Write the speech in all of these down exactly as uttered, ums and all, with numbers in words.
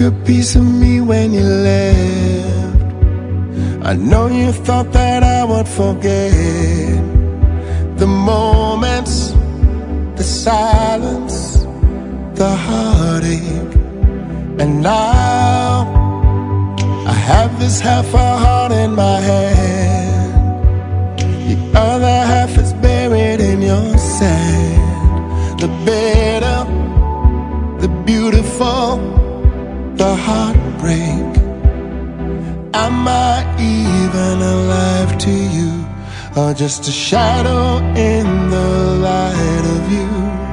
a piece of me when you left. I know you thought that I would forget the moments, the silence, the heartache. And now I have this half a heart in my hand. The other half is buried in your sand. The bitter, the beautiful, the heartbreak. Am I even alive to you, or just a shadow in the light of you?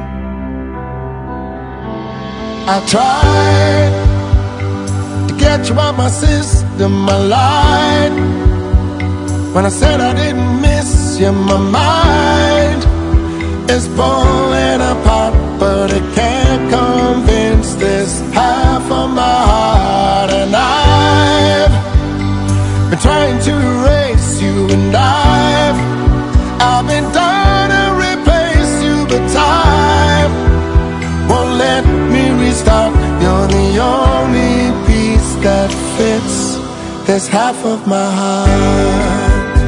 I tried to get you out my system, I lied when I said I didn't miss you. My mind is falling apart, but it can't convince this half of my heart. And I've been trying to erase you, and I've I've been trying to replace you, but time won't let me restart. You're the only piece that fits this half of my heart.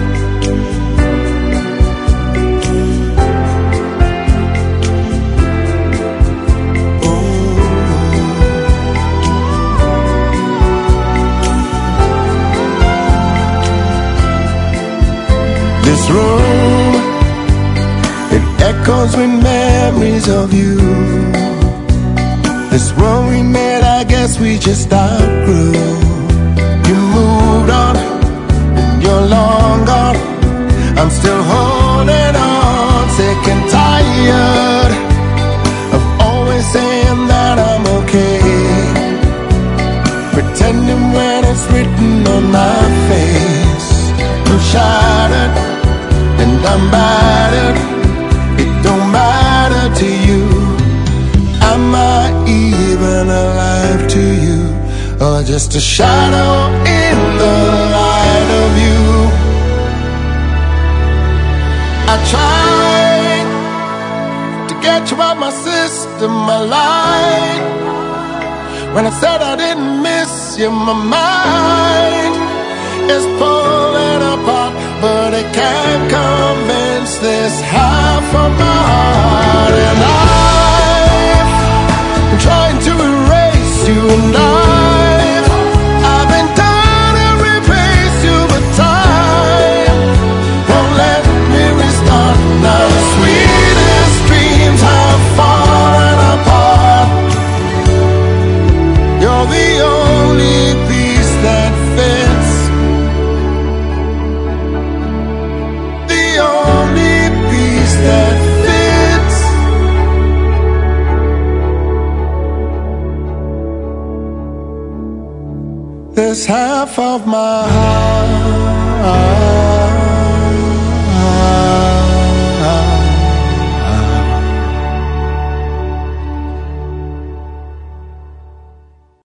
This room, it echoes with memories of you. This world we made, I guess we just outgrew. You moved on, and you're long gone. I'm still holding on, sick and tired of always saying that I'm okay, pretending when it's written on my face. I'm shattered and I'm battered, it don't matter to you. Am I even alive to you, or just a shadow in the light of you? I tried to get you out my system, I lied when I said I didn't miss you. My mind is pulling apart, but it can't convince this half of my heart. And I've been trying to erase you, and I've I've been trying to replace you, but time won't let me restart. Now the sweetest dreams have fallen apart. You're the only piece that fits, the only piece that fits. This half of my heart.